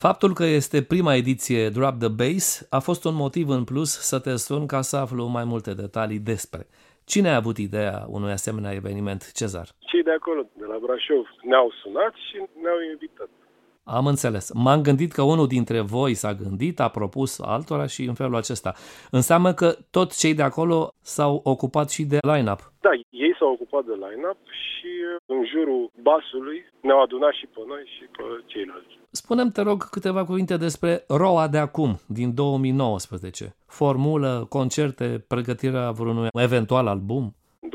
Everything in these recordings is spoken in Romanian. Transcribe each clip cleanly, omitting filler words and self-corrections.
Faptul că este prima ediție Drop the Bass a fost un motiv în plus să te sun ca să aflu mai multe detalii despre. Cine a avut ideea unui asemenea eveniment, Cezar? Cei de acolo, de la Brașov, ne-au sunat și ne-au invitat. Am înțeles. M-am gândit că unul dintre voi s-a gândit, a propus altora și în felul acesta. Înseamnă că toți cei de acolo s-au ocupat și de line-up. Da, ei s-au ocupat de line-up și în jurul basului ne-au adunat și pe noi și pe ceilalți. Spune-mi, te rog, câteva cuvinte despre Roa de acum, din 2019. Formulă, concerte, pregătirea vreunui eventual album?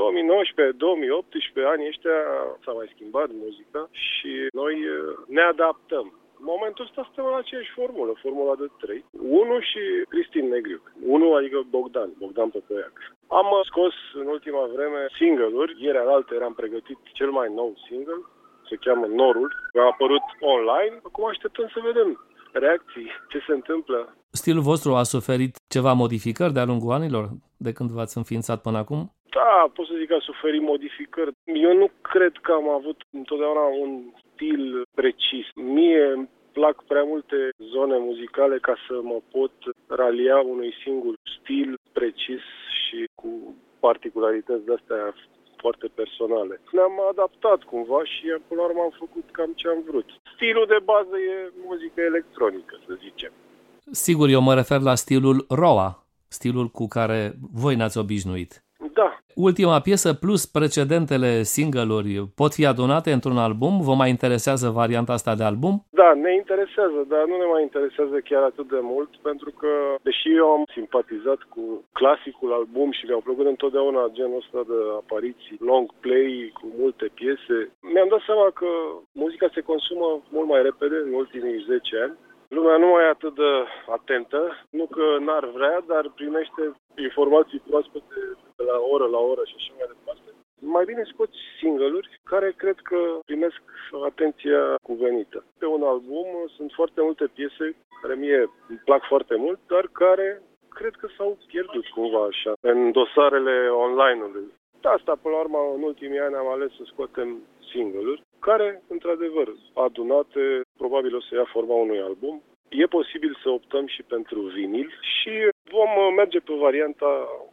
2019-2018, anii ăștia s-a mai schimbat muzica și noi ne adaptăm. În momentul ăsta suntem la aceeași formulă, formula de 3. Unul și Cristin Negriuc. Unul, adică Bogdan Păpăiac. Am scos în ultima vreme single-uri. Ieri alaltă am pregătit cel mai nou single, se cheamă Norul. A apărut online. Acum așteptăm să vedem reacții, ce se întâmplă. Stilul vostru a suferit ceva modificări de-a lungul anilor, de când v-ați înființat până acum? Da, pot să zic că a suferit modificări. Eu nu cred că am avut întotdeauna un stil precis. Mie îmi plac prea multe zone muzicale ca să mă pot ralia unui singur stil precis și cu particularități de-astea foarte personale. Ne-am adaptat cumva și până la urmă am făcut cam ce am vrut. Stilul de bază e muzică electronică, să zicem. Sigur, eu mă refer la stilul Roa, stilul cu care voi ne-ați obișnuit. Da. Ultima piesă plus precedentele single-uri pot fi adunate într-un album? Vă mai interesează varianta asta de album? Da, ne interesează, dar nu ne mai interesează chiar atât de mult, pentru că, deși eu am simpatizat cu clasicul album și mi-au plăcut întotdeauna genul ăsta de apariții, long play, cu multe piese, mi-am dat seama că muzica se consumă mult mai repede în ultimii 10 ani. Lumea nu mai e atât de atentă, nu că n-ar vrea, dar primește informații proaspete de la oră și așa mai departe. Mai bine scoți single-uri care cred că primesc atenția cuvenită. Pe un album sunt foarte multe piese care mie îmi plac foarte mult, dar care cred că s-au pierdut cumva așa în dosarele online-ului. De asta, până la urmă, în ultimii ani am ales să scoatem single-uri care, într-adevăr, adunate, probabil o să ia forma unui album. E posibil să optăm și pentru vinil și vom merge pe varianta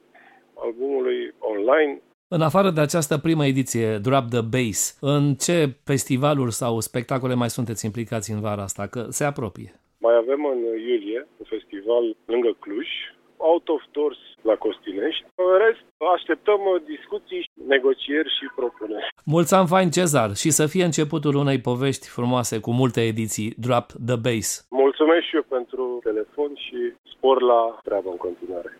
albumului online. În afară de această primă ediție, Drop the Bass, în ce festivaluri sau spectacole mai sunteți implicați în vara asta? Că se apropie. Mai avem în iulie un festival lângă Cluj, Out of Doors la Costinești. În rest, așteptăm discuții, negocieri și propuneri. Mulți ani fain, Cezar, și să fie începutul unei povești frumoase cu multe ediții Drop the Bass. Mulțumesc și eu pentru telefon și spor la treabă în continuare.